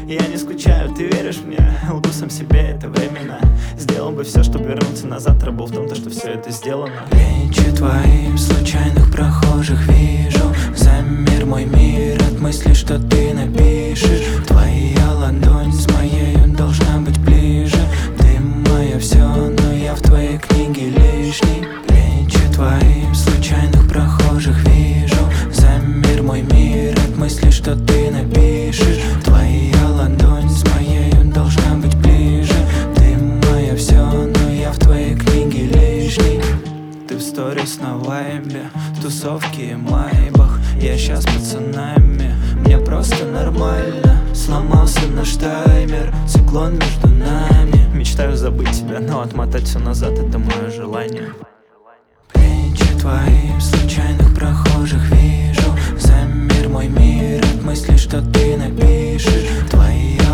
Я не скучаю, ты веришь мне? Лгу сам себе, это временно. Сделал бы все, чтобы вернуться назад. Трэбл в том, что все это сделано. Плечи твоих случайных прохожих вижу. Замер мой мир от мысли, что ты напишешь. Твоя ладонь с моей должна быть ближе. Ты мое все, но я в твоей книге лишний. Плечи твоих случайных прохожих вижу. Замер мой мир от мысли, что ты напишешь. Твоя ладонь с моей должна быть ближе. Ты мое все, но я в твоей книге лишний. Ты в сторис на вайбе, тусовки и майбах. Я щас с пацанами, мне просто нормально. Сломался наш таймер, циклон между нами. Мечтаю забыть тебя, но отмотать все назад — это мое желание. Плечи твоих случайных прохожих вижу. Замер мой мир от мысли, что ты напишешь. Твоя